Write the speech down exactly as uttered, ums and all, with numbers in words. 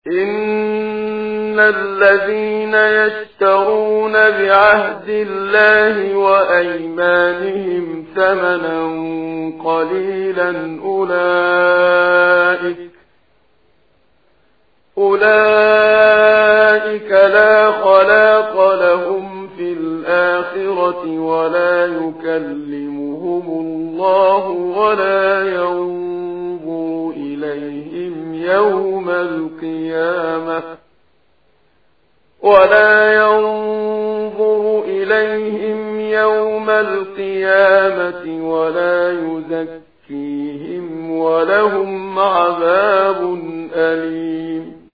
إن الذين يشترون بعهد الله وأيمانهم ثمنا قليلا أولئك أولئك لا خلاق لهم في الآخرة ولا يكلمهم الله ولا ينظر إليهم يوم القيامة ولا ينظر إليهم يوم القيامة ولا يزكيهم ولهم عذاب أليم.